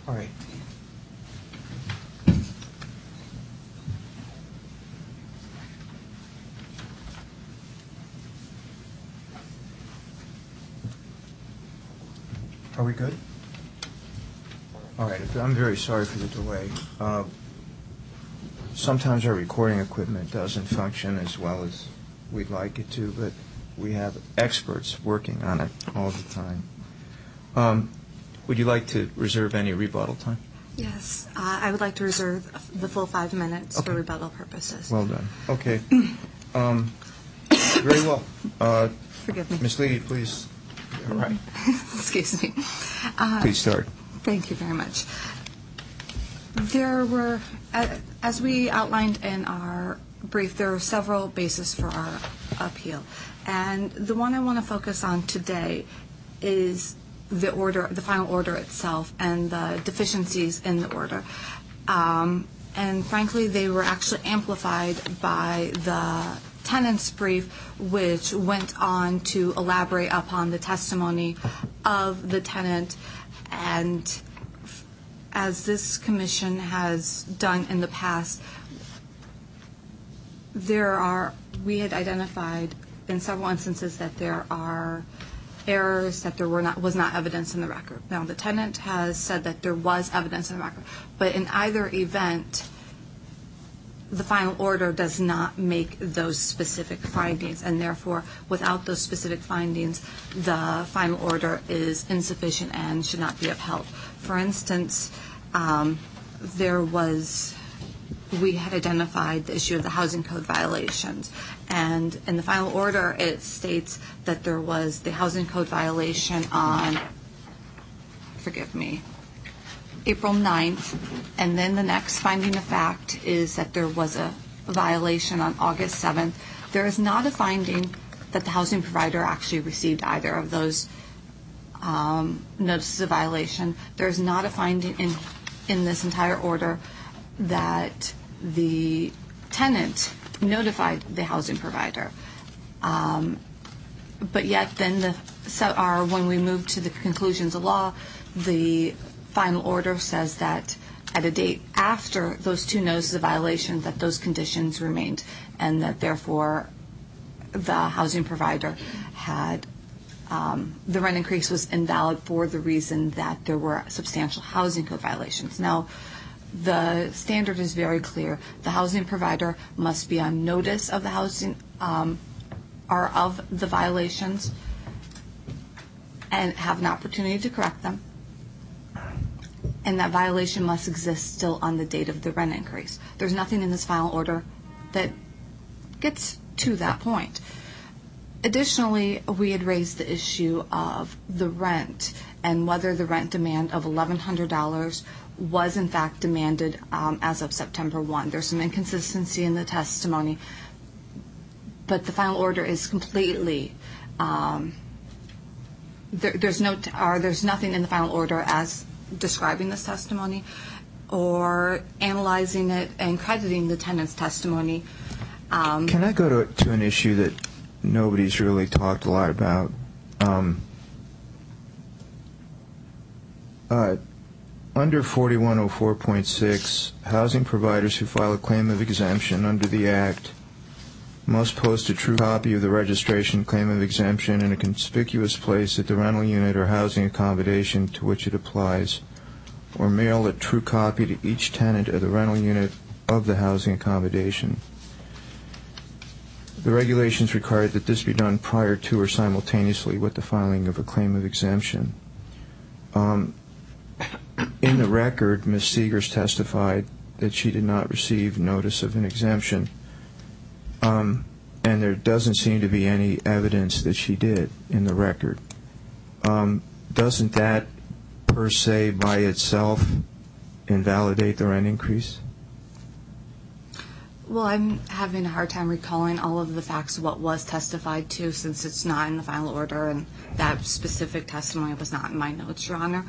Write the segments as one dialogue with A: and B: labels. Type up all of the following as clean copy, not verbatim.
A: All right. Are we good? All right. I'm very sorry for the delay. Sometimes our recording equipment doesn't function as well as we'd like it to, but we have experts working on it all the time. Would you like to reserve any rebuttal time?
B: Yes. I would like to reserve the full 5 minutes for rebuttal purposes.
A: Well done. Okay. Very well.
B: Forgive me.
A: Ms. Leedy, please. All right.
B: Excuse me.
A: Please start.
B: Thank you very much. There were, as we outlined in our brief, there are several bases for our appeal. And the one I want to focus on today is the final order itself and the deficiencies in the order. And frankly, they were actually amplified by the tenant's brief, which went on to elaborate upon the testimony of the tenant. And as this commission has done in the past, we had identified in several instances that there are errors, that there was not evidence in the record. Now, the tenant has said that there was evidence in the record, but in either event, the final order does not make those specific findings, and therefore, without those specific findings, the final order is insufficient and should not be upheld. For instance, we had identified the issue of the housing code violations, and in the final order, it states that there was the housing code violation on, April 9th, and then the next finding of fact is that there was a violation on August 7th. There is not a finding that the housing provider actually received either of those notices of violation. There is not a finding in this entire order that the tenant notified the housing provider. But yet then when we move to the conclusions of law, the final order says that at a date after those two notices of violation that those conditions remained, and that therefore the housing provider had the rent increase was invalid for the reason that there were substantial housing code violations. Now, the standard is very clear. The housing provider must be on notice of the housing or of the violations and have an opportunity to correct them. And that violation must exist still on the date of the rent increase. There's nothing in this final order that gets to that point. Additionally, we had raised the issue of the rent and whether the rent demand of $1,100 was in fact demanded as of September 1. There's some inconsistency in the testimony, but the final order is completely there's nothing in the final order as describing this testimony or analyzing it and crediting the tenant's testimony.
A: Can I go to an issue that nobody's really talked a lot about? Under 4104.6, housing providers who file a claim of exemption under the Act must post a true copy of the registration claim of exemption in a conspicuous place at the rental unit or housing accommodation to which it applies, or mail a true copy to each tenant of the rental unit of the housing accommodation. The regulations require that this be done prior to or simultaneously with the filing of a claim of exemption. In the record, Ms. Seegers testified that she did not receive notice of an exemption, and there doesn't seem to be any evidence that she did in the record. Doesn't that per se by itself invalidate the rent increase?
B: Well, I'm having a hard time recalling all of the facts of what was testified to since it's not in the final order, and that specific testimony was not in my notes, Your Honor.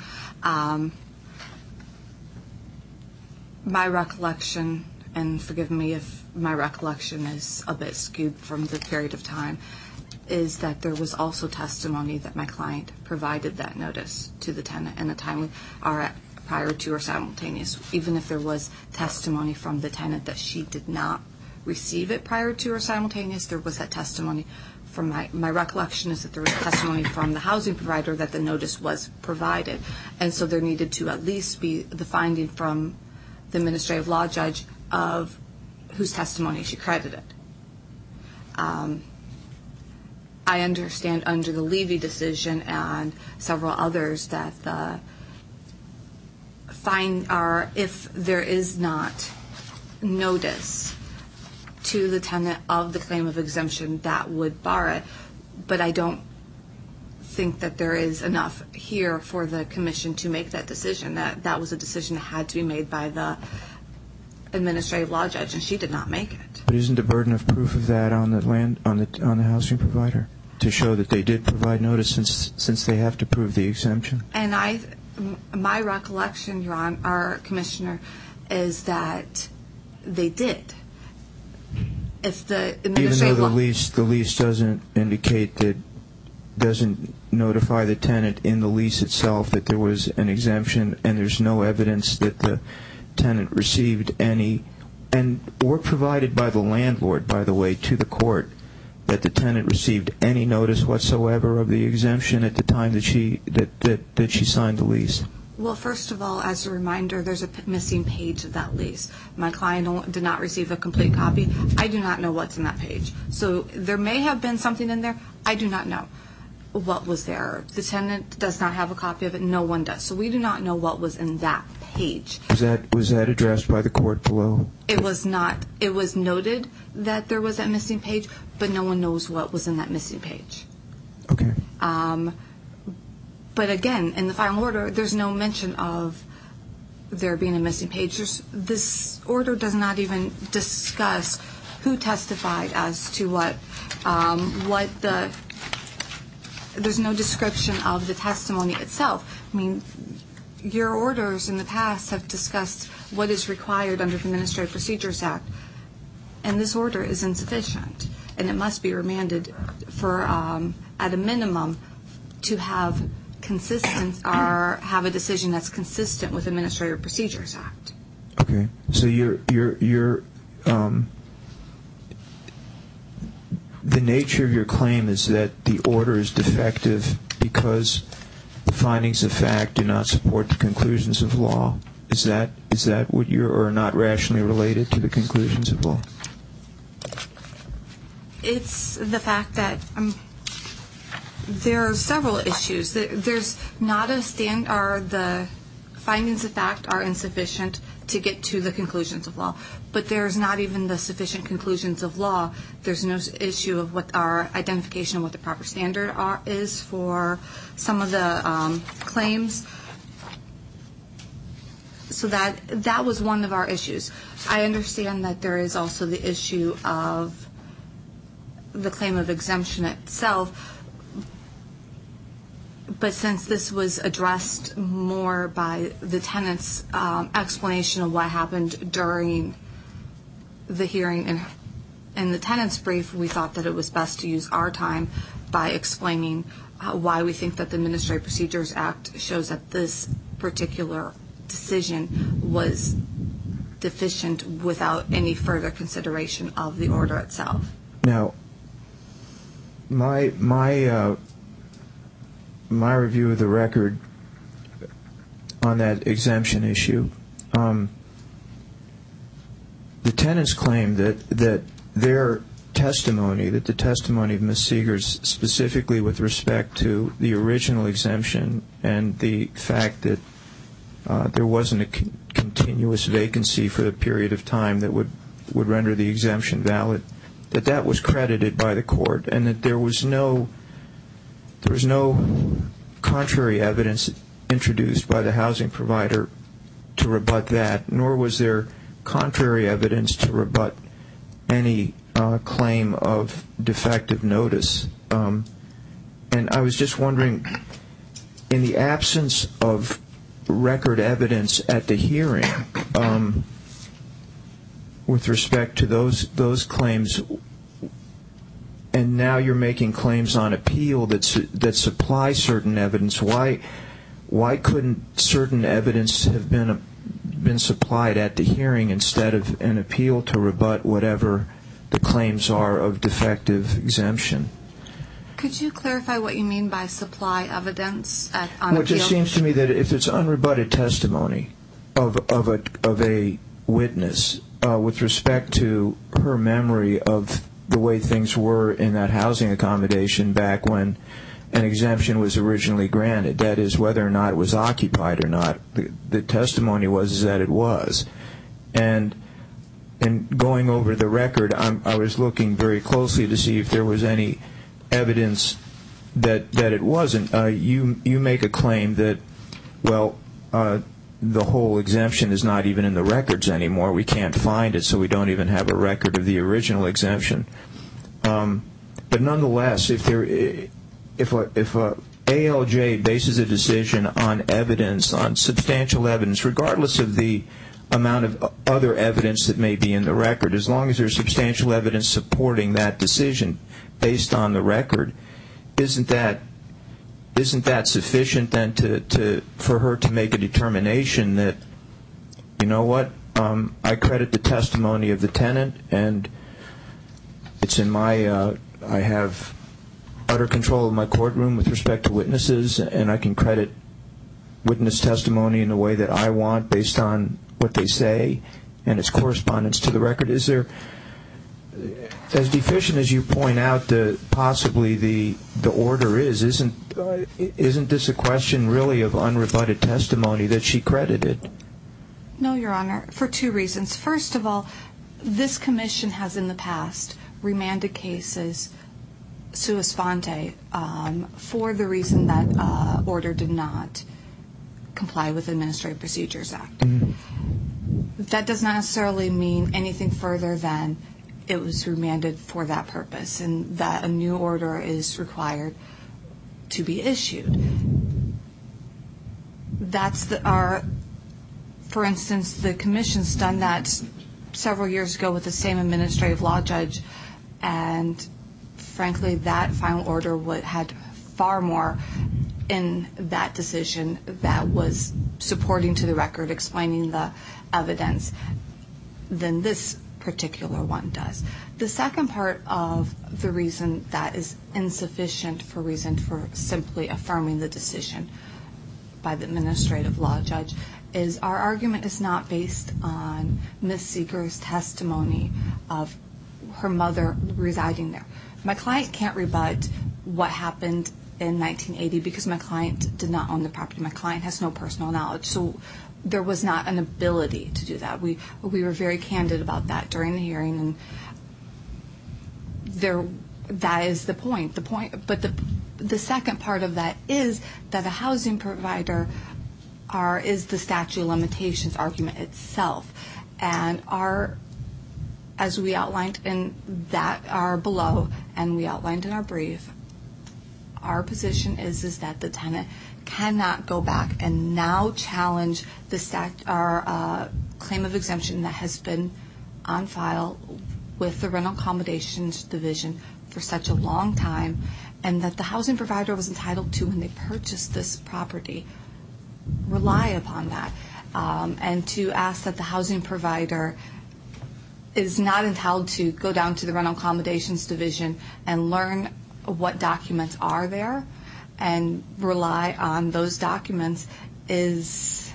B: My recollection, and forgive me if my recollection is a bit skewed from the period of time, is that there was also testimony that my client provided that notice to the tenant in a timely, or prior to or simultaneous, even if there was testimony from the tenant that she did not receive it prior to or simultaneous. There was that testimony. From my recollection is that there was testimony from the housing provider that the notice was provided, and so there needed to at least be the finding from the administrative law judge of whose testimony she credited. I understand under the Levy decision and several others that the fine are if there is not notice to the tenant of the claim of exemption, that would bar it. But I don't think that there is enough here for the commission to make that decision. That was a decision that had to be made by the administrative law judge, and she did not make it.
A: But isn't the burden of proof of that on the housing provider to show that they did provide notice since they have to prove the exemption?
B: And my recollection, Your Honor, our commissioner, is that they did. If the administrative
A: even though the lease doesn't indicate that, doesn't notify the tenant in the lease itself that there was an exemption, and there's no evidence that the tenant received any, or provided by the landlord, by the way, to the court, that the tenant received any notice whatsoever of the exemption at the time that she signed the lease.
B: Well, first of all, as a reminder, there's a missing page of that lease. My client did not receive a complete copy. I do not know what's in that page. So there may have been something in there. I do not know what was there. The tenant does not have a copy of it. No one does. So we do not know what was in that page.
A: Was that addressed by the court below?
B: It was not. It was noted that there was that missing page, but no one knows what was in that missing page.
A: Okay.
B: But again, in the final order, there's no mention of there being a missing page. This order does not even discuss who testified as to what there's no description of the testimony itself. I mean, your orders in the past have discussed what is required under the Administrative Procedures Act, and this order is insufficient, and it must be remanded for, at a minimum, to have consistent or have a decision that's consistent with Administrative Procedures Act.
A: Okay. So the nature of your claim is that the order is defective because the findings of fact do not support the conclusions of law. Is that what or not rationally related to the conclusions of law?
B: It's the fact that there are several issues. There's not a stand, or the findings of fact are insufficient to get to the conclusions of law. But there's not even the sufficient conclusions of law. There's no issue of what our identification of what the proper standard is for some of the claims. So that was one of our issues. I understand that there is also the issue of the claim of exemption itself. But since this was addressed more by the tenant's explanation of what happened during the hearing in the tenant's brief, we thought that it was best to use our time by explaining why we think that the Administrative Procedures Act shows that this particular decision was deficient without any further consideration of the order itself.
A: Now, my review of the record on that exemption issue, the tenants claim that their testimony, that the testimony of Ms. Seegers, specifically with respect to the original exemption and the fact that there wasn't a continuous vacancy for the period of time that would render the exemption valid, that was credited by the court, and that there was no contrary evidence introduced by the housing provider to rebut that, nor was there contrary evidence to rebut any claim of defective notice. And I was just wondering, in the absence of record evidence at the hearing with respect to those claims, and now you're making claims on appeal that supply certain evidence, why why couldn't certain evidence have been supplied at the hearing instead of an appeal to rebut whatever the claims are of defective exemption?
B: Could you clarify what you mean by supply evidence on
A: Well,
B: appeal?
A: it just seems to me that if it's unrebutted testimony of a witness with respect to her memory of the way things were in that housing accommodation back when an exemption was originally granted, that is, whether or not it was occupied or not, the testimony was that it was. And in going over the record, I was looking very closely to see if there was any evidence that it wasn't. You make a claim that, well, the whole exemption is not even in the records anymore. We can't find it, so we don't even have a record of the original exemption. But nonetheless, if a ALJ bases a decision on evidence, on substantial evidence, regardless of the amount of other evidence that may be in the record, as long as there's substantial evidence supporting that decision based on the record, isn't that sufficient then for her to make a determination that, you know what, I credit the testimony of the tenant, and it's in my I have utter control of my courtroom with respect to witnesses, and I can credit witness testimony in the way that I want based on what they say and its correspondence to the record? Is there, as deficient as you point out possibly the order isn't this a question really of unrebutted testimony that she credited?
B: No, Your Honor, for two reasons. First of all, this commission has in the past remanded cases sua sponte for the reason that order did not comply with the Administrative Procedures Act. Mm-hmm. That does not necessarily mean anything further than it was remanded for that purpose and that a new order is required to be issued. For instance, the commission's done that several years ago with the same administrative law judge, and frankly that final order had far more in that decision that was supporting to the record, explaining the evidence, than this particular one does. The second part of the reason that is insufficient for simply affirming the decision by the administrative law judge is our argument is not based on Ms. Seeger's testimony of her mother residing there. My client can't rebut what happened in 1980 because my client did not own the property. My client has no personal knowledge, so there was not an ability to do that. We were very candid about that during the hearing, and that is the point. But the second part of that is that a housing provider is the statute of limitations argument itself, and as we outlined in that are below, and we outlined in our brief, our position is that the tenant cannot go back and now challenge our claim of exemption that has been on file with the Rental Accommodations Division for such a long time, and that the housing provider was entitled to when they purchased this property. Rely upon that, and to ask that the housing provider is not entitled to go down to the Rental Accommodations Division and learn what documents are there and rely on those documents is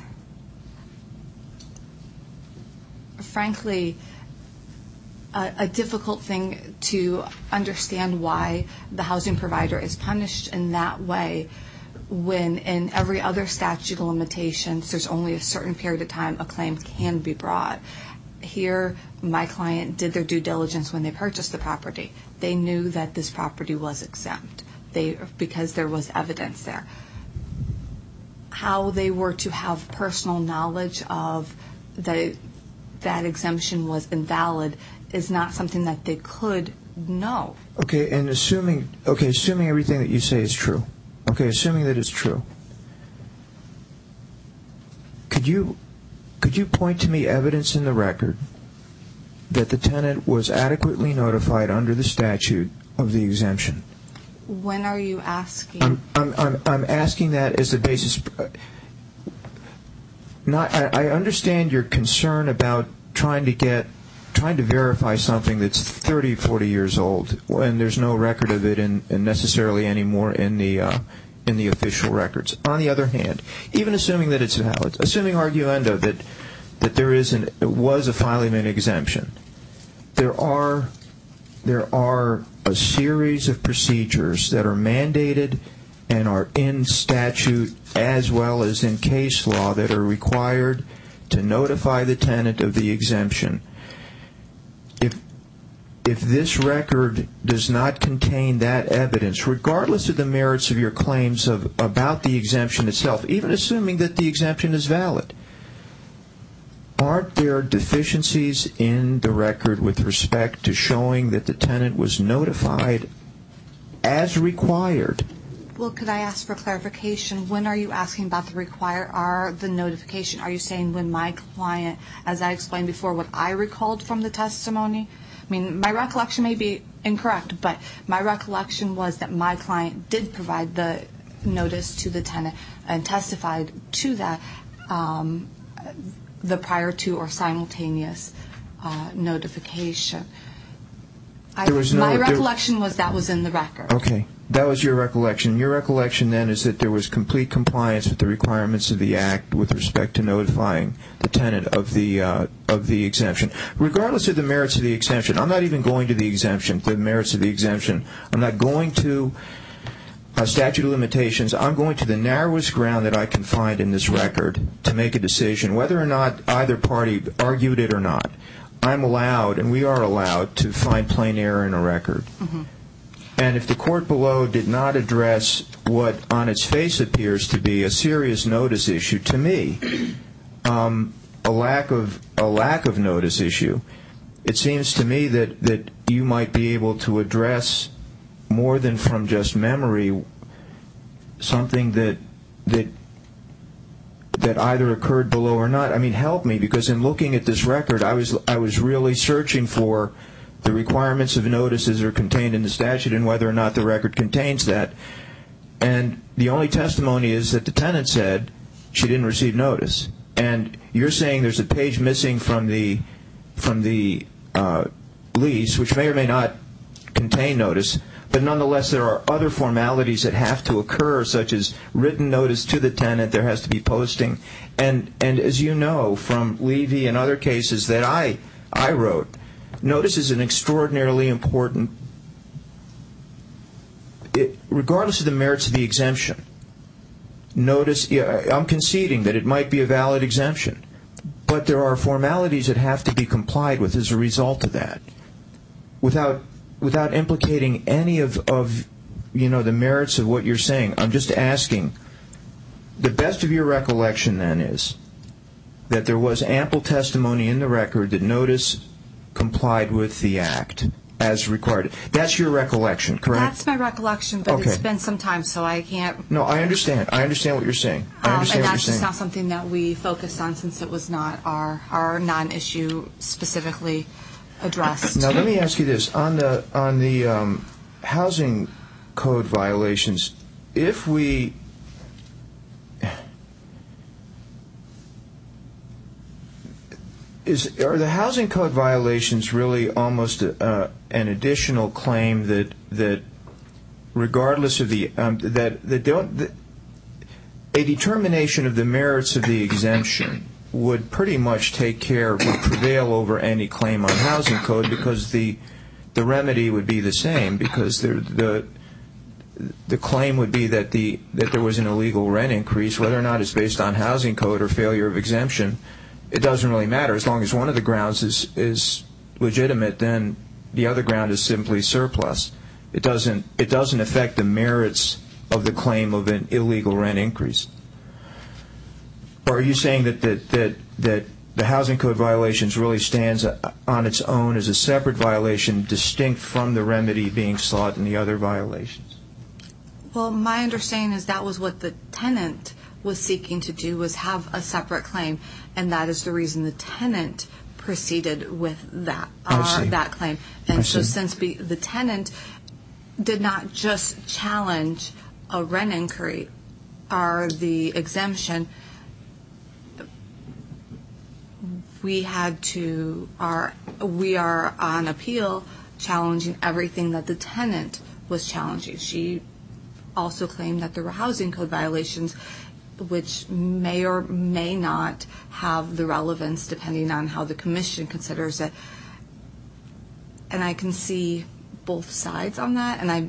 B: frankly a difficult thing to understand why the housing provider is punished in that way when in every other statute of limitations there's only a certain period of time a claim can be brought. Here, my client did their due diligence when they purchased the property. They knew that this property was exempt because there was evidence there. How they were to have personal knowledge of that exemption was invalid is not something that they could know.
A: Okay, and assuming everything that you say is true, assuming that it's true, could you point to me evidence in the record that the tenant was adequately notified under the statute of the exemption?
B: When are you asking?
A: I'm asking that as a basis. I understand your concern about trying to verify something that's 30, 40 years old when there's no record of it and necessarily anymore in the official records. On the other hand, even assuming that it's valid, assuming arguendo that there was a filing exemption, there are a series of procedures that are mandated and are in statute as well as in case law that are required to notify the tenant of the exemption. If this record does not contain that evidence, regardless of the merits of your claims about the exemption itself, even assuming that the exemption is valid, aren't there deficiencies in the record with respect to showing that the tenant was notified as required?
B: Well, could I ask for clarification? When are you asking about the notification? Are you saying when my client, as I explained before, what I recalled from the testimony? I mean, my recollection may be incorrect, but my recollection was that my client did provide the notice to the tenant and testified to that, the prior to or simultaneous notification. My recollection was that was in the record. Okay.
A: That was your recollection. Your recollection then is that there was complete compliance with the requirements of the Act with respect to notifying the tenant of the exemption. Regardless of the merits of the exemption, I'm not even going to the merits of the exemption. I'm not going to statute of limitations. I'm going to the narrowest ground that I can find in this record to make a decision, whether or not either party argued it or not. I'm allowed, and we are allowed, to find plain error in a record. Mm-hmm. And if the court below did not address what on its face appears to be a serious notice issue, to me, a lack of notice issue, it seems to me that you might be able to address more than from just memory something that either occurred below or not. I mean, help me, because in looking at this record, I was really searching for the requirements of notices are contained in the statute and whether or not the record contains that. And the only testimony is that the tenant said she didn't receive notice. And you're saying there's a page missing from the lease, which may or may not contain notice, but nonetheless there are other formalities that have to occur, such as written notice to the tenant, there has to be posting. And as you know from Levy and other cases that I wrote, notice is an extraordinarily important, regardless of the merits of the exemption. Notice, I'm conceding that it might be a valid exemption, but there are formalities that have to be complied with as a result of that, without implicating any of the merits of what you're saying. I'm just asking, the best of your recollection then is that there was ample testimony in the record that notice complied with the Act as required. That's your recollection, correct?
B: That's my recollection, but It's been some time, so I can't...
A: No, I understand. I understand what you're saying.
B: And that's just not something that we focused on since it was not our non-issue specifically addressed.
A: Now, let me ask you this. On the housing code violations, if we... Are the housing code violations really almost an additional claim that regardless of the a determination of the merits of the exemption would pretty much would prevail over any claim on housing code, because the remedy would be the same, because the claim would be that there was an illegal rent increase, whether or not it's based on housing code or failure of exemption. It doesn't really matter. As long as one of the grounds is legitimate, then the other ground is simply surplus. It doesn't affect the merits of the claim of an illegal rent increase. Or are you saying that the housing code violations really stands on its own as a separate violation, distinct from the remedy being sought in the other violations?
B: Well, my understanding is that was what the tenant was seeking to do, was have a separate claim, and that is the reason the tenant proceeded with that claim. And so since the tenant did not just challenge a rent inquiry or the exemption. We are on appeal challenging everything that the tenant was challenging. She also claimed that there were housing code violations, which may or may not have the relevance depending on how the commission considers it. And I can see both sides on that, and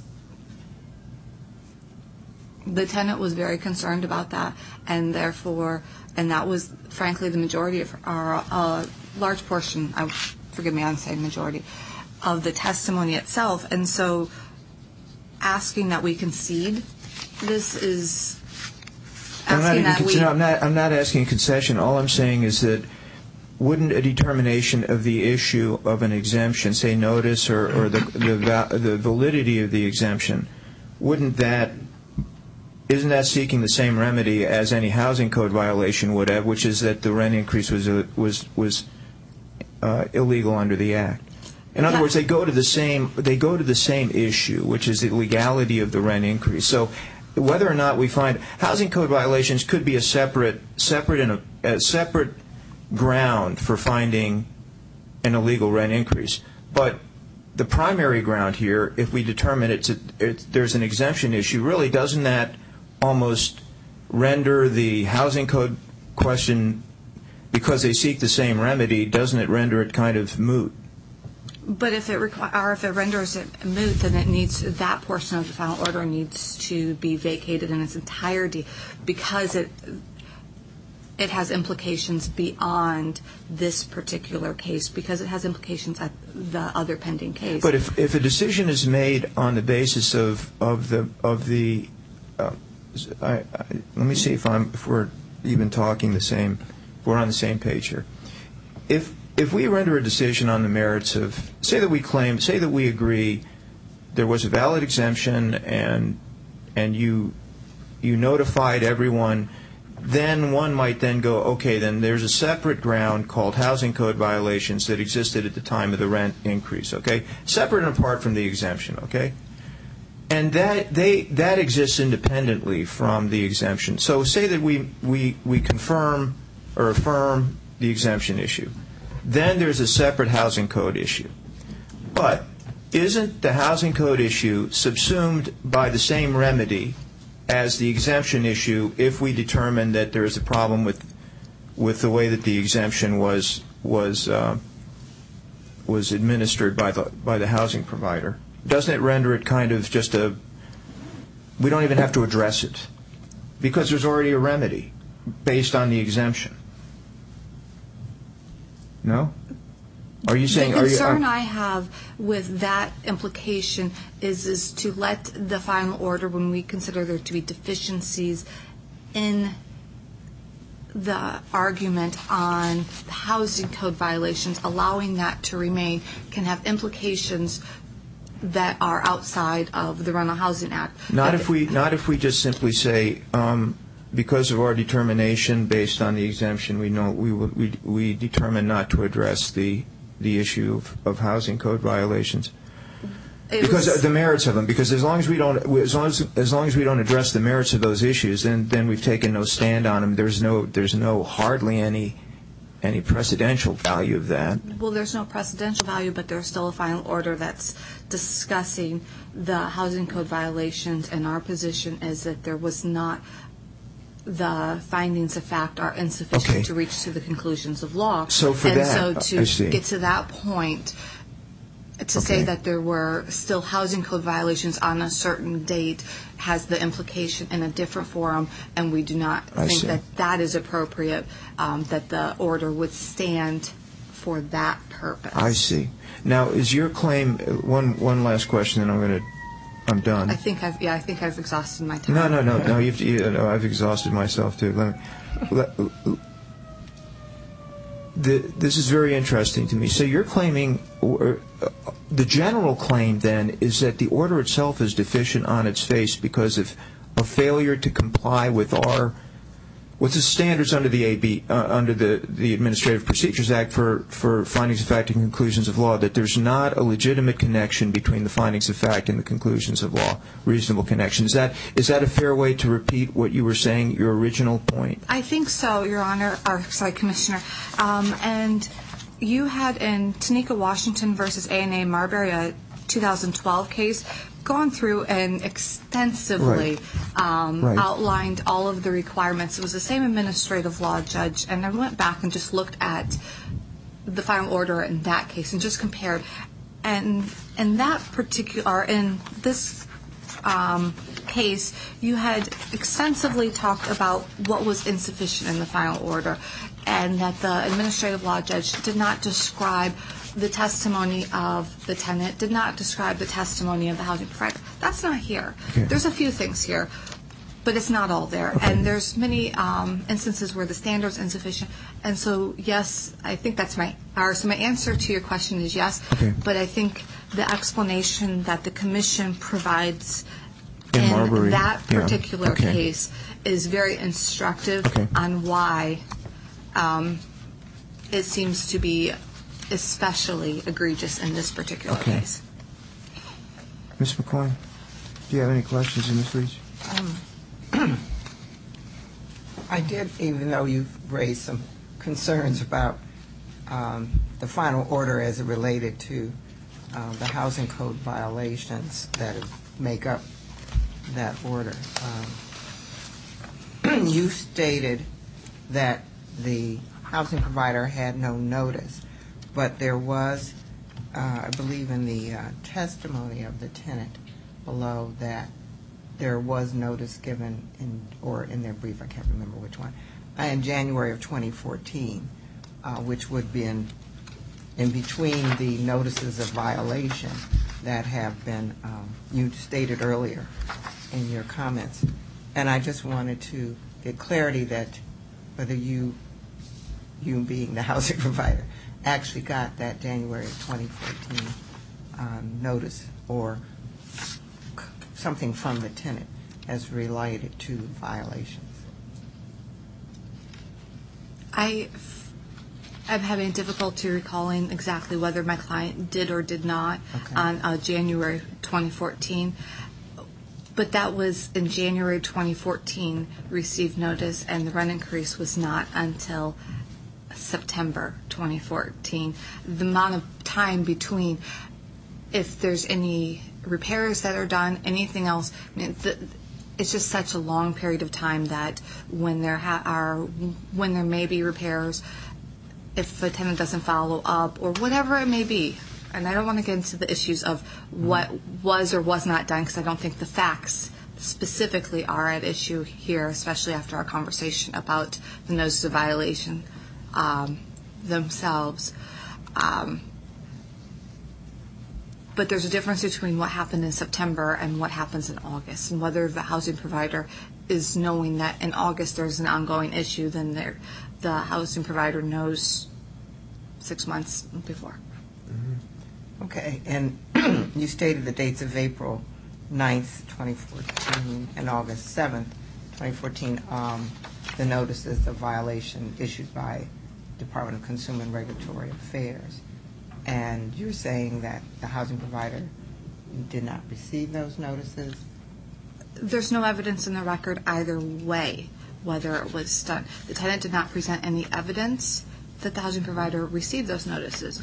B: the tenant was very concerned about that, and therefore, and that was frankly the majority of our large portion, forgive me, I'm saying majority, of the testimony itself. And so asking that we concede this is asking that we...
A: I'm not asking a concession. All I'm saying is that wouldn't a determination of the issue of an exemption, say notice or the validity of the exemption, isn't that seeking the same remedy as any housing code violation would have, which is that the rent increase was illegal under the Act? In other words, they go to the same issue, which is the legality of the rent increase. So whether or not we find housing code violations could be a separate ground for finding an illegal rent increase, but the primary ground here, if we determine there's an exemption issue, really doesn't that almost render the housing code question, because they seek the same remedy, doesn't it render it kind of moot?
B: But if it renders it moot, then that portion of the final order needs to be vacated in its entirety, because it has implications beyond this particular case, because it has implications at the other pending case.
A: But if a decision is made on the basis of the let me see if we're even talking the same. We're on the same page here. If we render a decision on the merits of, say that we agree there was a valid exemption and you notified everyone, then one might then go, okay, then there's a separate ground called housing code violations that existed at the time of the rent increase, okay? Separate and apart from the exemption, okay? And that exists independently from the exemption. So say that we confirm or affirm the exemption issue. Then there's a separate housing code issue. But isn't the housing code issue subsumed by the same remedy as the exemption issue if we determine that there is a problem with the way that the exemption was administered by the housing provider? Doesn't it render it kind of just we don't even have to address it because there's already a remedy based on the exemption? No? Are you saying...
B: The concern I have with that implication is to let the final order, when we consider there to be deficiencies in the argument on the housing code violations, allowing that to remain can have implications that are outside of the Rental Housing Act.
A: Not if we just simply say, because of our determination based on the exemption, we determine not to address the issue of housing code violations because of the merits of them. Because as long as we don't address the merits of those issues, then we've taken no stand on them. There's no hardly any precedential value of that.
B: Well, there's no precedential value, but there's still a final order that's discussing the housing code violations, and our position is that there was not. The findings of fact are insufficient to reach to the conclusions of law.
A: So for
B: to get to that point, to say that there were still housing code violations on a certain date has the implication in a different forum, and we do not think that is appropriate, that the order would stand for that purpose.
A: I see. Now, is your claim, one last question, and I'm done.
B: I think I've exhausted my time.
A: No. I've exhausted myself too. This is very interesting to me. So you're claiming, the general claim then is that the order itself is deficient on its face because of a failure to comply with our What's the standards under the under the Administrative Procedures Act for findings of fact and conclusions of law, that there's not a legitimate connection between the findings of fact and the conclusions of law, reasonable connection? Is that a fair way to repeat what you were saying, your original point?
B: I think so, Your Honor, Commissioner. And you had in Tanika Washington versus A&A Marbury, a 2012 case, gone through and extensively outlined all of the requirements. It was the same administrative law judge, and I went back and just looked at the final order in that case and just compared. And in this case, you had extensively talked about what was insufficient in the final order, and that the administrative law judge did not describe the testimony of the tenant, did not describe the testimony of the housing provider. That's not here. Okay. There's a few things here, but it's not all there. Okay. And there's many instances where the standard's insufficient. And so, yes, I think that's my answer to your question is yes. Okay. But I think the explanation that the Commission provides in Marbury, that particular case is very instructive on why it seems to be especially egregious in this particular case.
A: Ms. McCoy, do you have any questions in this case?
C: I did, even though you've raised some concerns about the final order as it related to the housing code violations that make up that order. You stated that the housing provider had no notice, but there was, I believe in the testimony of the tenant below, that there was notice given in their brief, I can't remember which one, in January of 2014, which would be in between the notices of violation that have been, you stated earlier in your comments. And I just wanted to get clarity that whether you being the housing provider, actually got that January of 2014 notice or something from the tenant as related to violations.
B: I'm having difficulty recalling exactly whether my client did or did not on January 2014. But that was in January 2014 received notice, and the rent increase was not until September 2014. The amount of time between, if there's any repairs that are done, anything else, I mean, it's just such a long period of time that when there may be repairs, if a tenant doesn't follow up or whatever it may be, and I don't want to get into the issues of what was or was not done, because I don't think the facts specifically are at issue here, especially after our conversation about the notice of violation themselves. But there's a difference between what happened in September and what happens in August, and whether the housing provider is knowing that in August there's an ongoing issue, then the housing provider knows 6 months before.
C: Okay, and you stated the dates of April 9th, 2014 and August 7th, 2014, the notices of violation issued by Department of Consumer and Regulatory Affairs. And you're saying that the housing provider did not receive those notices?
B: There's no evidence in the record either way whether it was done. The tenant did not present any evidence that the housing provider received those notices.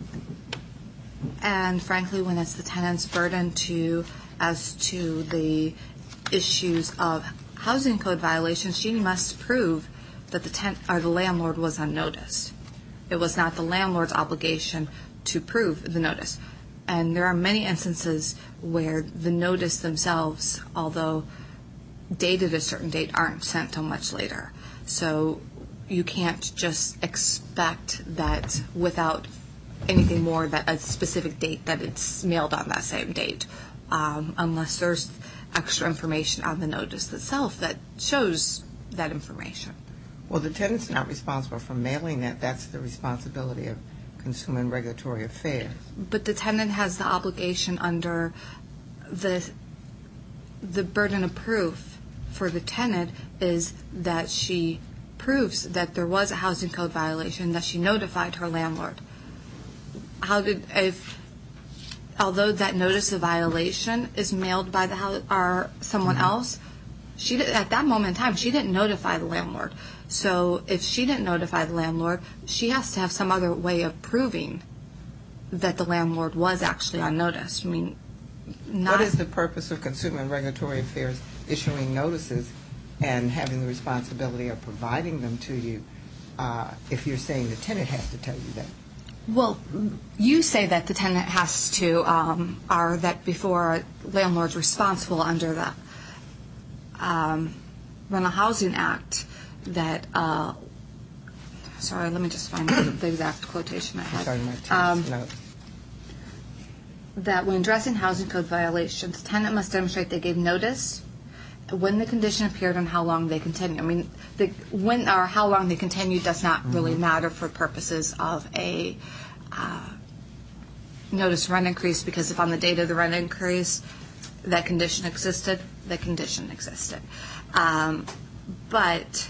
B: And frankly, when it's the tenant's burden as to the issues of housing code violations, she must prove that the landlord was on notice. It was not the landlord's obligation to prove the notice. And there are many instances where the notice themselves, although dated a certain date, aren't sent till much later. So you can't just expect that without anything more than a specific date that it's mailed on that same date, unless there's extra information on the notice itself that shows that information.
C: Well, the tenant's not responsible for mailing that. That's the responsibility of Consumer and Regulatory Affairs.
B: But the tenant has the obligation under the burden of proof for the tenant is that she proves that there was a housing code violation, that she notified her landlord. Although that notice of violation is mailed by someone else, at that moment in time, she didn't notify the landlord. So if she didn't notify the landlord, she has to have some other way of proving that the landlord was actually on notice. I mean,
C: what is the purpose of Consumer and Regulatory Affairs issuing notices and having the responsibility of providing them to you if you're saying the tenant has to tell you that?
B: Well, you say that the tenant has to, or that before a landlord's responsible under the Rental Housing Act, that, sorry, let me just find the exact quotation I had.
C: Sorry, my text note.
B: That when addressing housing code violations, tenant must demonstrate they gave notice, when the condition appeared, and how long they continue. I mean, when or how long they continue does not really matter for purposes of a notice rent increase, because if on the date of the rent increase that condition existed, the condition existed. But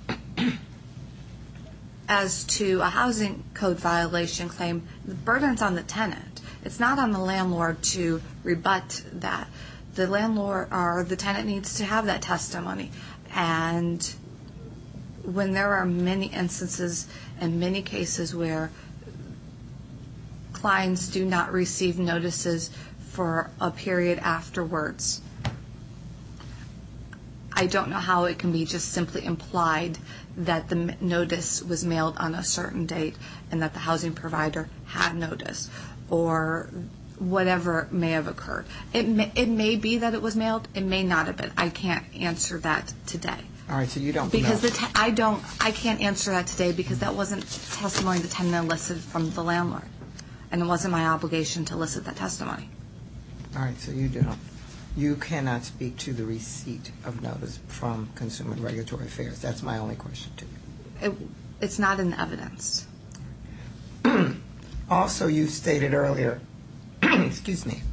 B: as to a housing code violation claim, the burden's on the tenant. It's not on the landlord to rebut that. The landlord or the tenant needs to have that testimony. And when there are many instances and many cases where clients do not receive notices for a period afterwards, I don't know how it can be just simply implied that the notice was mailed on a certain date and that the housing provider had notice, or whatever may have occurred. It may be that it was mailed. It may not have been. I can't answer that today.
C: All right, so you don't
B: because
C: know.
B: I can't answer that today because that wasn't testimony the tenant elicited from the landlord, and it wasn't my obligation to elicit that testimony.
C: All right, so you don't. You cannot speak to the receipt of notice from Consumer and Regulatory Affairs. That's my only question to you.
B: It's not in the evidence.
C: Also, you stated earlier, excuse me,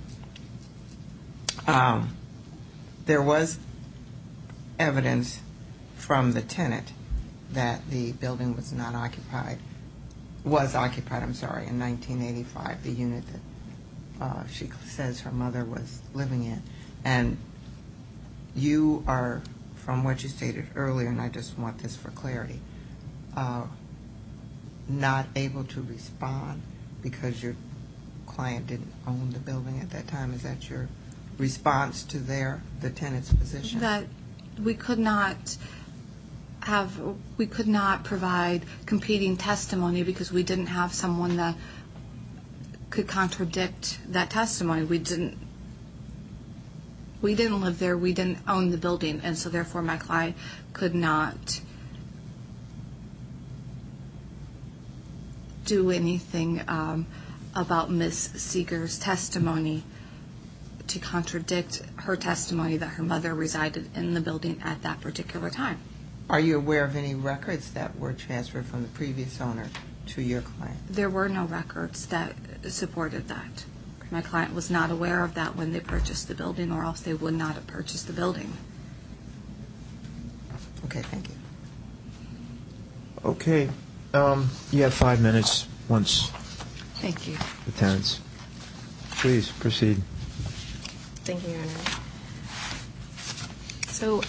C: there was evidence from the tenant that the building was occupied in 1985, the unit that she says her mother was living in. And you are, from what you stated earlier, and I just want this for clarity, not able to respond because your client didn't own the building at that time. Is that your response to the tenant's position?
B: That we could not provide competing testimony because we didn't have someone that could contradict that testimony. We didn't live there. We didn't own the building, and so therefore my client could not do anything about Ms. Seeger's testimony to contradict her testimony that her mother resided in the building at that particular time.
C: Are you aware of any records that were transferred from the previous owner to your client?
B: There were no records that supported that. My client was not aware of that when they purchased the building, or else they would not have purchased the building.
C: Okay, thank you.
A: Okay. You have 5 minutes once.
B: Thank you.
A: The tenants. Please proceed.
D: Thank you, Your Honor. So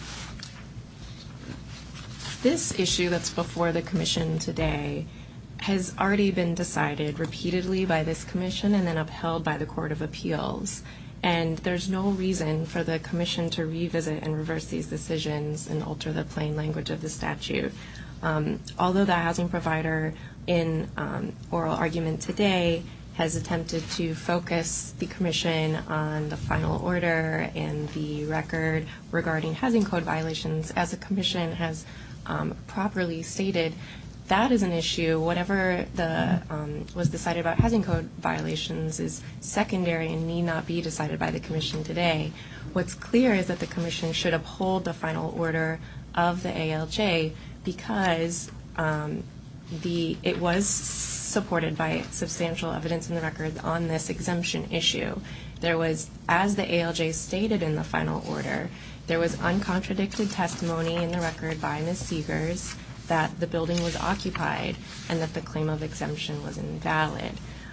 D: this issue that's before the commission today has already been decided repeatedly by this commission and then upheld by the Court of Appeals. And there's no reason for the commission to revisit and reverse these decisions and alter the plain language of the statute. Although the housing provider in oral argument today has attempted to focus the commission on the final order and the record regarding housing code violations, as the commission has properly stated, that is an issue. Whatever was decided about housing code violations is secondary and need not be decided by the commission today. What's clear is that the commission should uphold the final order of the ALJ because it was supported by substantial evidence in the record on this exemption issue. There was, as the ALJ stated in the final order, there was uncontradicted testimony in the record by Ms. Seegers that the building was occupied and that the claim of exemption was invalid.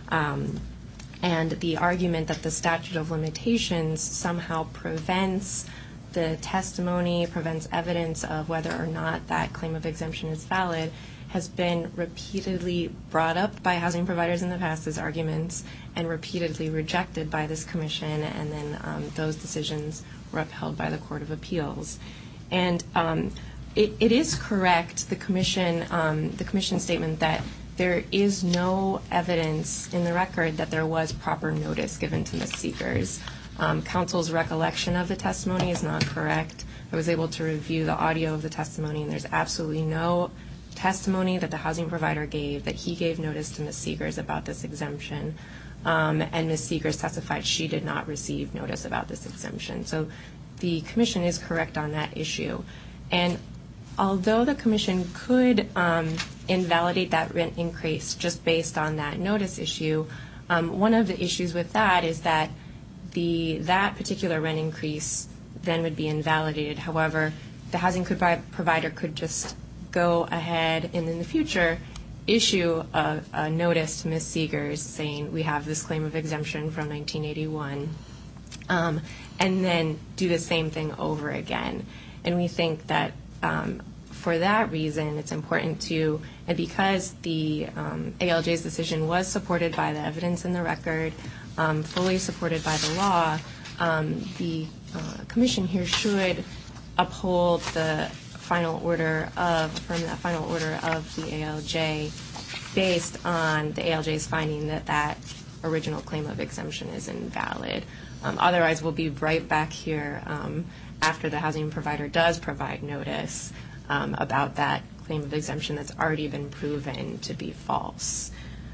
D: And the argument that the statute of limitations somehow prevents the testimony, prevents evidence of whether or not that claim of exemption is valid has been repeatedly brought up by housing providers in the past as arguments and repeatedly rejected by this commission, and then those decisions were upheld by the Court of Appeals. And it is correct, the commission statement that there is no evidence in the record that there was proper notice given to Ms. Seegers. Counsel's recollection of the testimony is not correct. I was able to review the audio of the testimony, and there's absolutely no testimony that the housing provider gave that he gave notice to Ms. Seegers about this exemption. And Ms. Seegers testified she did not receive notice about this exemption. So the commission is correct on that issue. And although the commission could invalidate that rent increase just based on that notice issue, one of the issues with that is that that particular rent increase then would be invalidated. However, the housing provider could just go ahead and in the future issue a notice to Ms. Seegers saying we have this claim of exemption from 1981, and then do the same thing over again. And we think that for that reason it's important to, and because the ALJ's decision was supported by the evidence in the record, fully supported by the law, the commission here should uphold the final order of the ALJ based on the ALJ's finding that that original claim of exemption is invalid. Otherwise, we'll be right back here after the housing provider does provide notice about that claim of exemption that's already been proven to be false.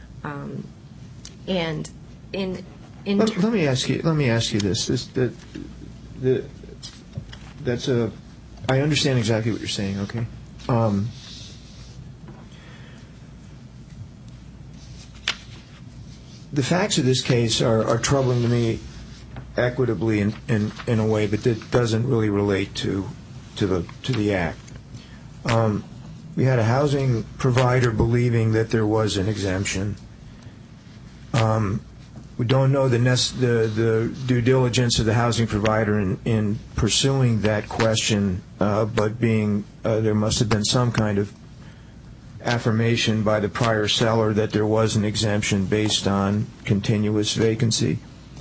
D: And
A: let me ask you this. I understand exactly what you're saying. Okay. The facts of this case are troubling to me equitably in a way, but that doesn't really relate to the act. We had a housing provider believing that there was an exemption. We don't know the due diligence of the housing provider in pursuing that question, but there must have been some kind of affirmation by the prior seller that there was an exemption based on continuous vacancy.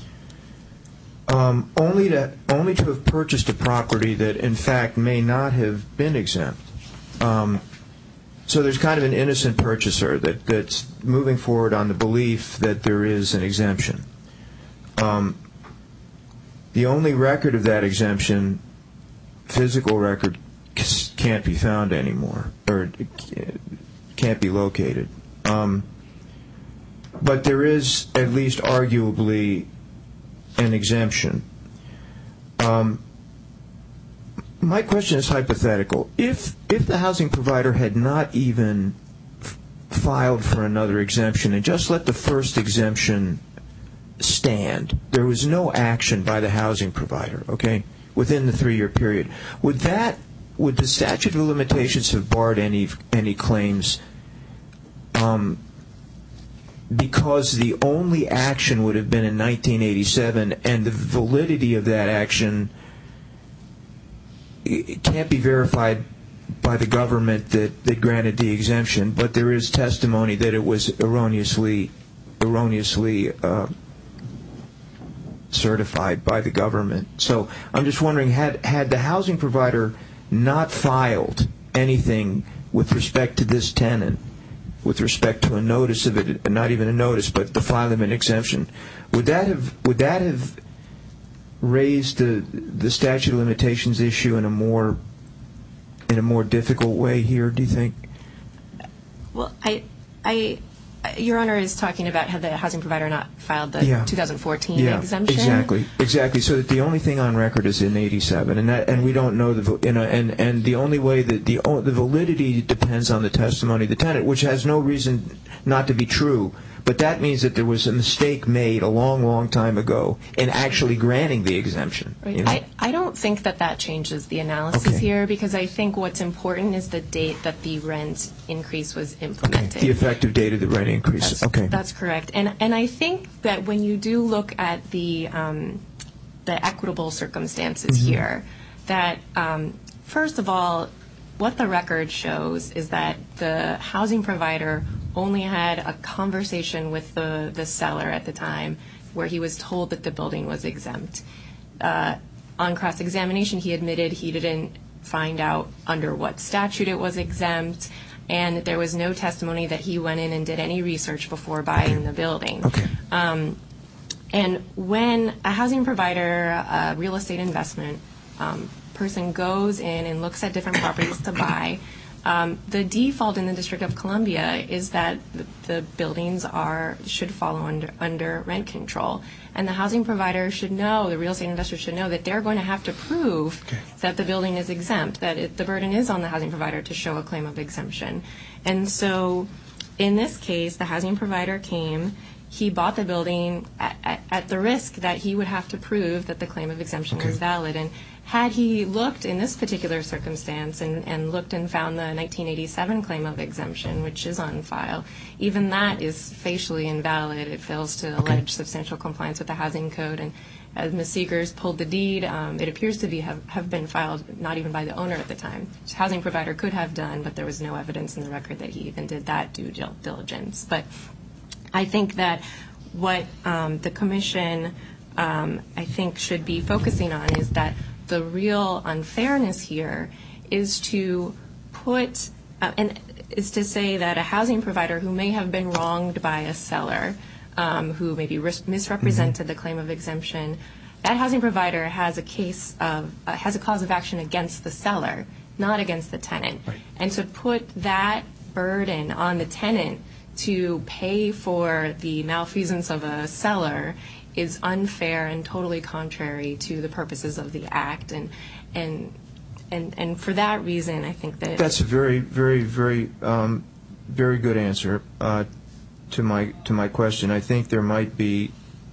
A: Only to have purchased a property that in fact may not have been exempt. So there's kind of an innocent purchaser that's moving forward on the belief that there is an exemption. The only record of that exemption, physical record, can't be found anymore, or can't be located. But there is at least arguably an exemption. My question is hypothetical. If the housing provider had not even filed for another exemption and just let the first exemption stand, there was no action by the housing provider, okay, within the 3-year period, would the statute of limitations have barred any claims because the only action would have been in 1987, and the validity of that action can't be verified by the government that granted the exemption, but there is testimony that it was erroneously certified by the government. So I'm just wondering, had the housing provider not filed anything with respect to this tenant, with respect to a notice of it, not even a notice, but the filing of an exemption, would that have raised the statute of limitations issue in a more difficult way here, do you think?
D: Well, Your Honor is talking about had the housing provider not filed the 2014 exemption?
A: Exactly. So that the only thing on record is in 87, and we don't know and the only way that the validity depends on the testimony of the tenant, which has no reason not to be true, but that means that there was a mistake made a long, long time ago in actually granting the exemption.
D: Right.
A: You know?
D: I don't think that changes the analysis here, because I think what's important is the date that the rent increase was implemented.
A: The effective date of the rent increase.
D: That's correct. And I think that when you do look at the equitable circumstances here, that first of all, what the record shows is that the housing provider only had a conversation with the seller at the time where he was told that the building was exempt. On cross-examination, he admitted he didn't find out under what statute it was exempt, and there was no testimony that he went in and did any research before buying the building. And when a housing provider, a real estate investment person goes in and looks at different properties to buy, the default in the District of Columbia is that the buildings should follow under rent control. And the housing provider should know, the real estate investor should know, that they're going to have to prove that the building is exempt, that the burden is on the housing provider to show a claim of exemption. And so in this case, the housing provider came, he bought the building at the risk that he would have to prove that the claim of exemption was valid. And had he looked in this particular circumstance and looked and found the 1987 claim of exemption, which is on file, even that is facially invalid. It fails to allege substantial compliance with the housing code. And as Ms. Seegers pulled the deed, it appears to have been filed not even by the owner at the time. The housing provider could have done, but there was no evidence in the record that he even did that due diligence. But I think that what the commission, I think, should be focusing on is that the real unfairness here is to put, and is to say that a housing provider who may have been wronged by a seller, who maybe misrepresented the claim of exemption, that housing provider has a case of, has a cause of action against the seller, not against the tenant. And to put that burden on the tenant to pay for the malfeasance of a seller is unfair and totally contrary to the purposes of the Act. And for that reason, I think that
A: that's a very, very, very, very good answer to my question. I think there might be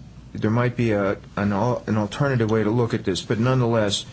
A: an alternative way to look at this, but nonetheless,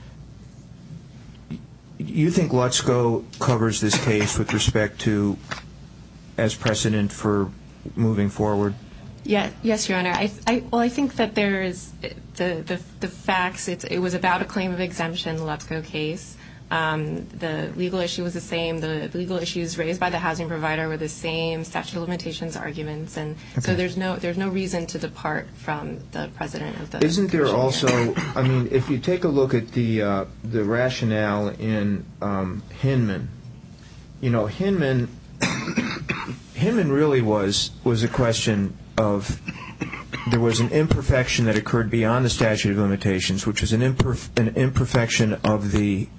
A: you think Lutzko covers this case with respect to as precedent for moving forward?
D: Yes, Your Honor. I think that there is the facts. It was about a claim of exemption, the Lutzko case. The legal issue was the same. The legal issues raised by the housing provider were the same statute of limitations arguments, and so there's no reason to depart from the precedent of the.
A: Isn't there also? I mean, if you take a look at the rationale in Hinman, you know, Hinman really was a question of there was an imperfection that occurred beyond the statute of limitations, which was an imperfection of the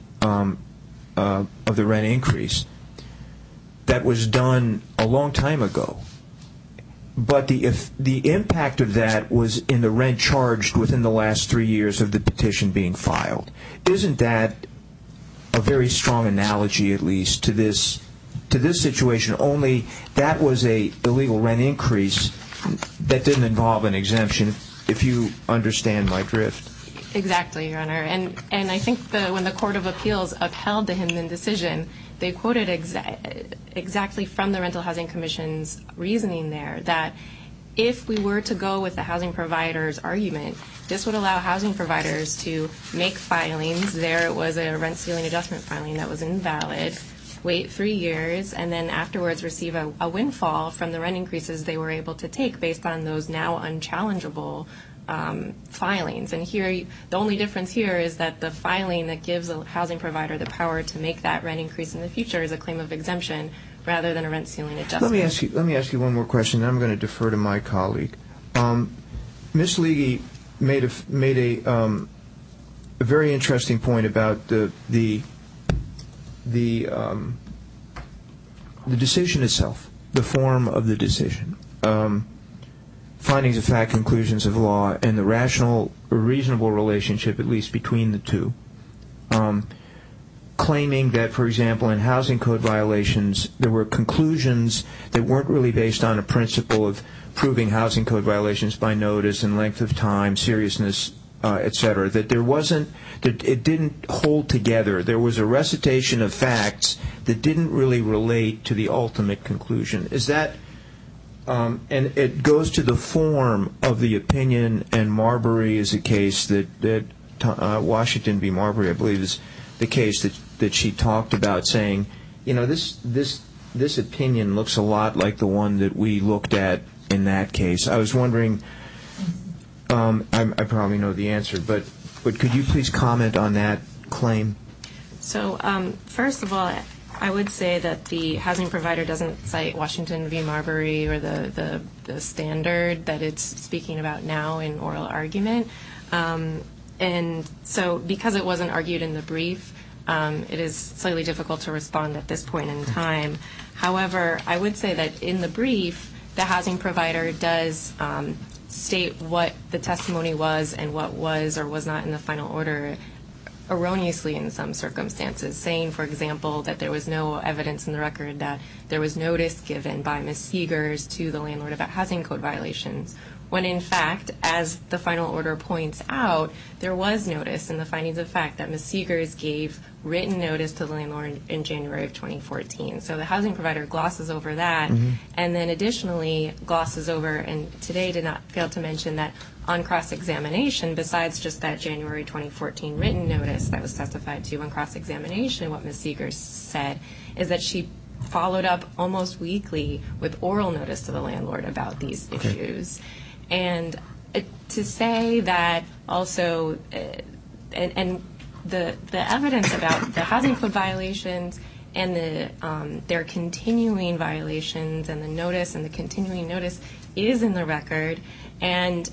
A: rent increase that was done a long time ago. But the impact of that was in the rent charged within the last 3 years of the petition being filed. Isn't that a very strong analogy, at least, to this situation? Only that was a illegal rent increase that didn't involve an exemption, if you understand my drift.
D: Exactly, Your Honor. And I think when the Court of Appeals upheld the Hinman decision, they quoted exactly from the Rental Housing Commission's reasoning there that if we were to go with the housing provider's argument, this would allow housing providers to make filings. There was a rent ceiling adjustment filing that was invalid, wait 3 years, and then afterwards receive a windfall from the rent increases they were able to take based on those now unchallengeable filings. And here, the only difference here is that the filing that gives a housing provider the power to make that rent increase in the future is a claim of exemption rather than a rent ceiling adjustment.
A: Let me ask you one more question, and I'm going to defer to my colleague. Ms. Leahy made a very interesting point about the decision itself, the form of the decision, findings of fact, conclusions of law, and the rational or reasonable relationship, at least between the two. claiming that, for example, in housing code violations, there were conclusions that weren't really based on a principle of proving housing code violations by notice and length of time, seriousness, et cetera, that it didn't hold together. There was a recitation of facts that didn't really relate to the ultimate conclusion. Is that, and it goes to the form of the opinion, and Marbury is a case that Washington v. Marbury, I believe, is the case that she talked about, saying, this opinion looks a lot like the one that we looked at in that case. I was wondering, I probably know the answer, but could you please comment on that claim?
D: So first of all, I would say that the housing provider doesn't cite Washington v. Marbury or the standard that it's speaking about now in oral argument. And so because it wasn't argued in the brief, it is slightly difficult to respond at this point in time. However, I would say that in the brief, the housing provider does state what the testimony was and what was or was not in the final order erroneously in some circumstances, saying, for example, that there was no evidence in the record that there was notice given by Ms. Seegers to the landlord about housing code violations, when in fact, as the final order points out, there was notice in the findings of fact that Ms. Seegers gave written notice to the landlord in January of 2014. So the housing provider glosses over that, and then additionally glosses over, and today did not fail to mention that on cross-examination, besides just that January 2014 written notice that was testified to on cross-examination, what Ms. Seegers said is that she followed up almost weekly with oral notice to the landlord about these issues. And to say that also, and the evidence about the housing code violations and their continuing violations and the notice and the continuing notice is in the record, and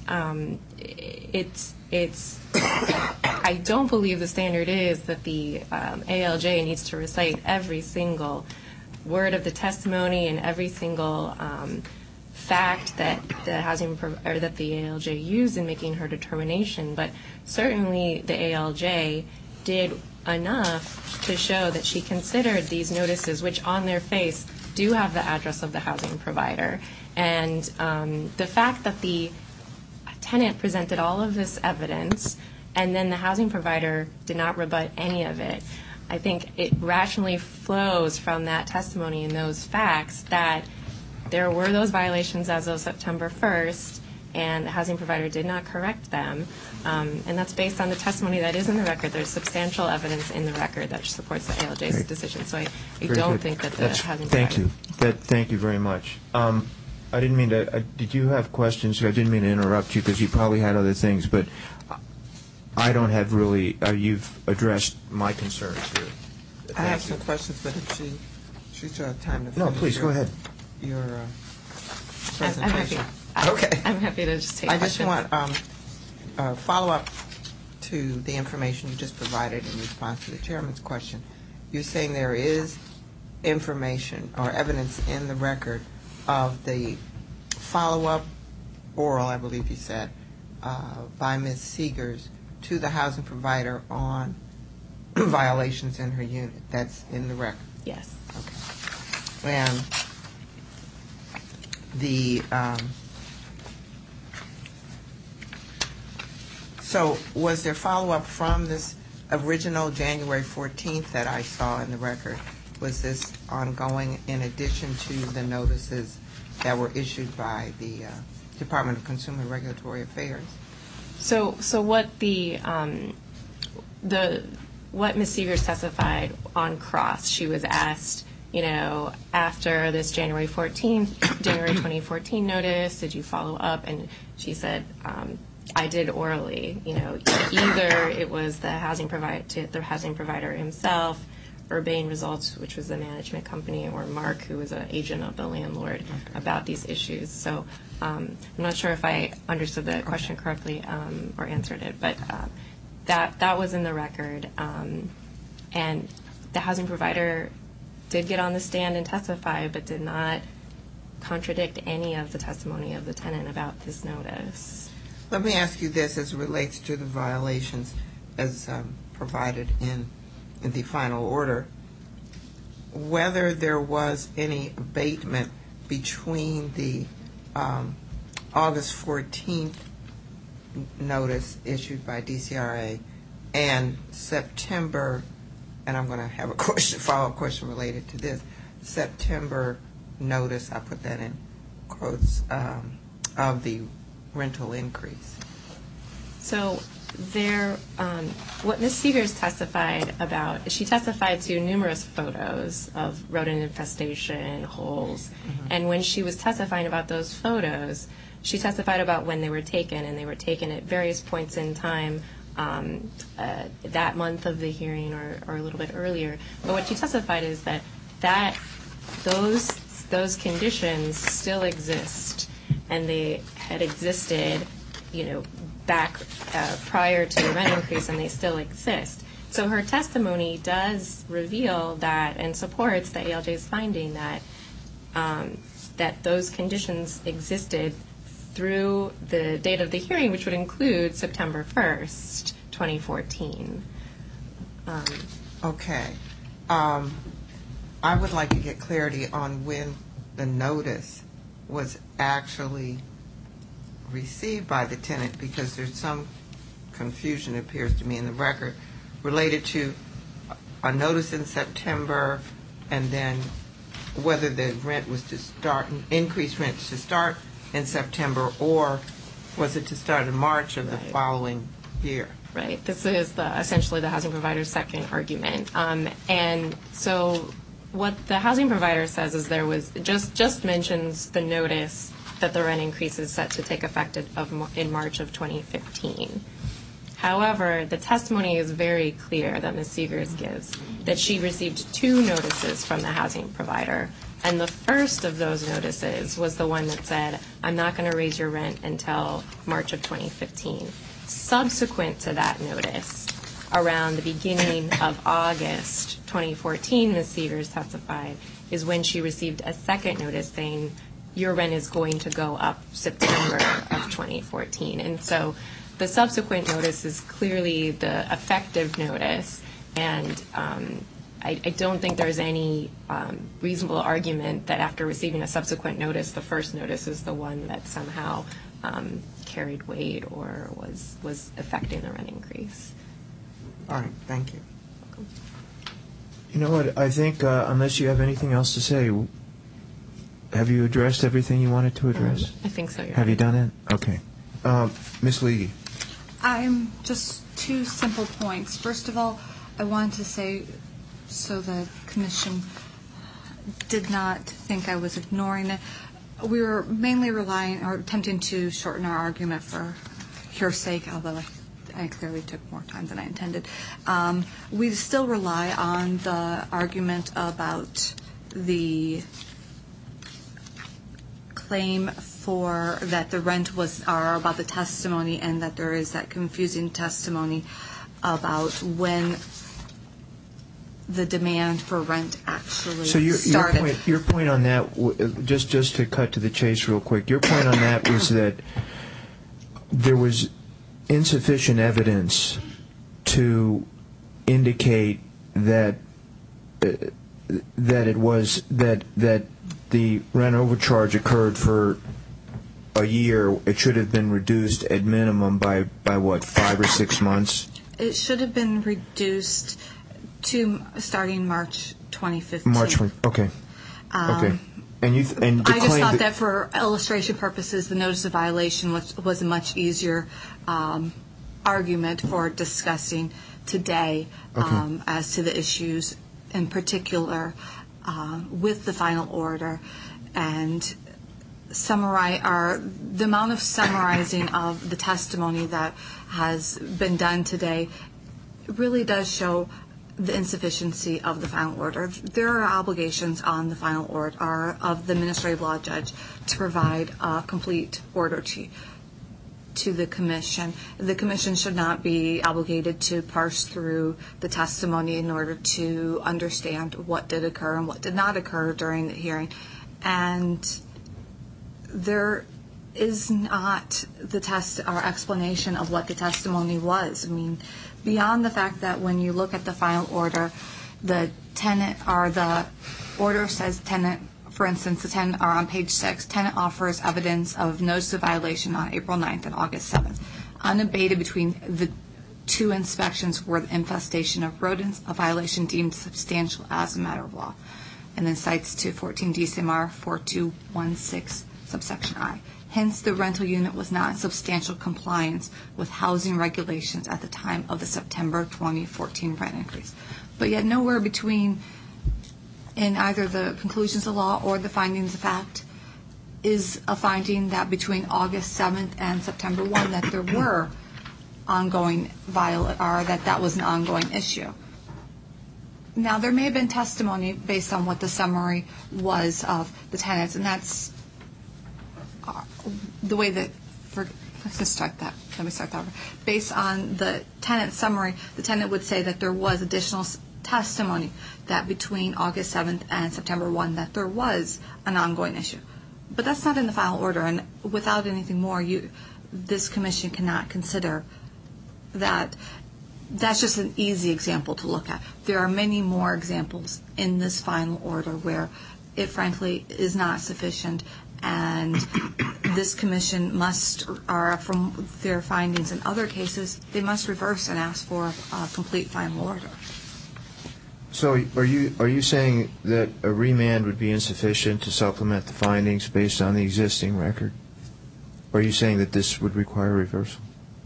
D: I don't believe the standard is that the ALJ needs to recite every single word of the testimony and every single fact that the that the ALJ used in making her determination, but certainly the ALJ did enough to show that she considered these notices, which on their face do have the address of the housing provider. And the fact that the tenant presented all of this evidence and then the housing provider did not rebut any of it, I think it rationally flows from that testimony and those facts that there were those violations as of September 1st, and the housing provider did not correct them. And that's based on the testimony that is in the record. There's substantial evidence in the record that supports the ALJ's decision. So I don't think that the housing provider...
A: Thank you very much. I didn't mean to... did you have questions? I didn't mean to interrupt you because you probably had other things, but I don't have really... you've addressed my concerns here.
C: I have some questions, but if she should have time to finish.
A: No, please, go ahead.
C: Your presentation.
D: I'm happy to just take questions.
C: I just want a follow-up to the information you just provided in response to the chairman's question. You're saying there is information or evidence in the record of the follow-up oral, I believe you said, by Ms. Seegers to the housing provider on violations in her unit. That's in the record?
D: Yes.
C: Okay. And so was there follow-up from this original January 14th that I saw in the record? Was this ongoing in addition to the notices that were issued by the Department of Consumer Regulatory Affairs?
D: So what what Ms. Seegers testified on cross, she was asked, after this January 2014 notice, did you follow up? And she said, I did orally. Either it was the housing provider himself, Urbane Results, which was the management company, or Mark, who was an agent of the landlord, about these issues. So I'm not sure if I understood the question correctly or answered it, but that was in the record. And the housing provider did get on the stand and testify, but did not contradict any of the testimony of the tenant about this notice.
C: Let me ask you this as it relates to the violations as provided in the final order, whether there was any abatement between the August 14th notice issued by DCRA and September, and I'm going to have a follow-up question related to this, September notice, I put that in quotes, of the rental increase.
D: So what Ms. Seegers testified about, she testified to numerous photos of rodent infestation, holes, and when she was testifying about those photos, she testified about when they were taken, and they were taken at various points in time that month of the hearing or a little bit earlier. But what she testified is that those conditions still exist, and they had existed, back prior to the rent increase, and they still exist. So her testimony does reveal that and supports the ALJ's finding that those conditions existed through the date of the hearing, which would include September 1st, 2014.
C: Okay. I would like to get clarity on when the notice was actually received by the tenant, because there's some confusion, it appears to me, in the record related to a notice in September and then whether the rent was to start, increased rent to start in September, or was it to start in March of the following year?
D: Right. This is essentially the housing provider's second argument. And so what the housing provider says is there was just mentions the notice that the rent increase is set to take effect in March of 2015. However, the testimony is very clear that Ms. Seegers gives that she received 2 notices from the housing provider, and the first of those notices was the one that said, I'm not going to raise your rent until March of 2015. Subsequent to that notice, around the beginning of August 2014, Ms. Seegers testified, is when she received a second notice saying, your rent is going to go up September of 2014. And so the subsequent notice is clearly the effective notice, and I don't think there's any reasonable argument that after receiving a subsequent notice, the first notice is the one that somehow carried weight or was affecting the rent increase.
C: All right, thank you.
A: You know what, I think unless you have anything else to say, have you addressed everything you wanted to address?
D: I think so, yeah.
A: Have you done it? Okay. Ms. Leahy.
B: I'm just 2 simple points. First of all, I wanted to say, so the commission did not think I was ignoring it, we were mainly relying or attempting to shorten our argument for your sake, although I clearly took more time than I intended. We still rely on the argument about the claim for that the rent are about the testimony, and that there is that confusing testimony about when the demand for rent actually started.
A: So your point on that, just to cut to the chase real quick, your point on that was that there was insufficient evidence to indicate that the rent overcharge occurred for a year. It should have been reduced at minimum by what, 5 or 6 months?
B: It should have been reduced to starting March 2015.
A: Okay. Okay. And
B: I just thought that for illustration purposes, the notice of violation was a much easier argument for discussing today as to the issues in particular with the final order, and the amount of summarizing of the testimony that has been done today really does show the insufficiency of the final order. There are obligations on the final order of the administrative law judge to provide a complete order to the commission. The commission should not be obligated to parse through the testimony in order to understand what did occur and what did not occur during the hearing. And there is not the test or explanation of what the testimony was. I mean, beyond the fact that when you look at the final order, the tenant or the order says tenant, for instance, the tenant are on page 6, tenant offers evidence of notice of violation on April 9th and August 7th. Unabated between the two inspections were the infestation of rodents, a violation deemed substantial as a matter of law. And then cites to 14 DCMR 4216 subsection I. Hence, the rental unit was not in substantial compliance with housing regulations at the time of the September 2014 rent increase. But yet nowhere between in either the conclusions of law or the findings of fact is a finding that between August 7th and September 1 that there were ongoing or that was an ongoing issue. Now, there may have been testimony based on what the summary was of the tenants, and that's the way that, let's just start that. Let me start that over. Based on the tenant summary, the tenant would say that there was additional testimony that between August 7th and September 1 that there was an ongoing issue. But that's not in the final order, and without anything more, this commission cannot consider that. That's just an easy example to look at. There are many more examples in this final order where it frankly is not sufficient, and this commission must, from their findings in other cases, they must reverse and ask for a complete final order.
A: So are you saying that a remand would be insufficient to supplement the findings based on the existing record? Or are you saying that this would require reversal?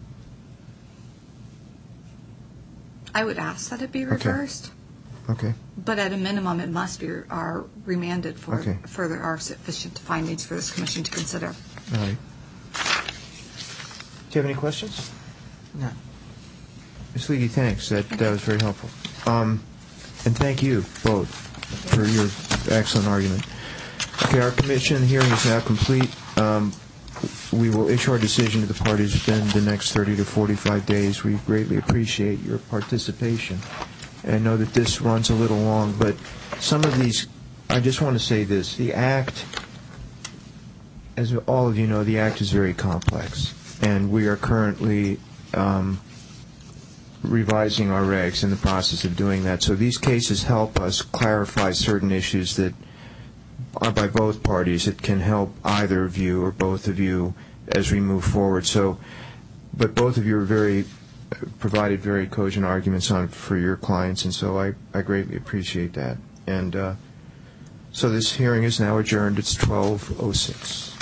B: I would ask that it be reversed.
A: Okay.
B: But at a minimum, it must be remanded for
A: Okay.
B: further or sufficient findings for this commission to consider.
A: All right. Do you have any questions?
C: No.
A: Ms. Leedy, thanks. That was very helpful. And thank you both for your excellent argument. Okay, our commission hearing is now complete. We will issue our decision to the parties within the next 30 to 45 days. We greatly appreciate your participation. And I know that this runs a little long, but some of these, I just want to say this. The Act, as all of you know, the Act is very complex. And we are currently revising our regs in the process of doing that. So these cases help us clarify certain issues that are by both parties. It can help either of you or both of you as we move forward. So, but both of you are provided very cogent arguments for your clients, and so I greatly appreciate that. And so this hearing is now adjourned. It's 12:06.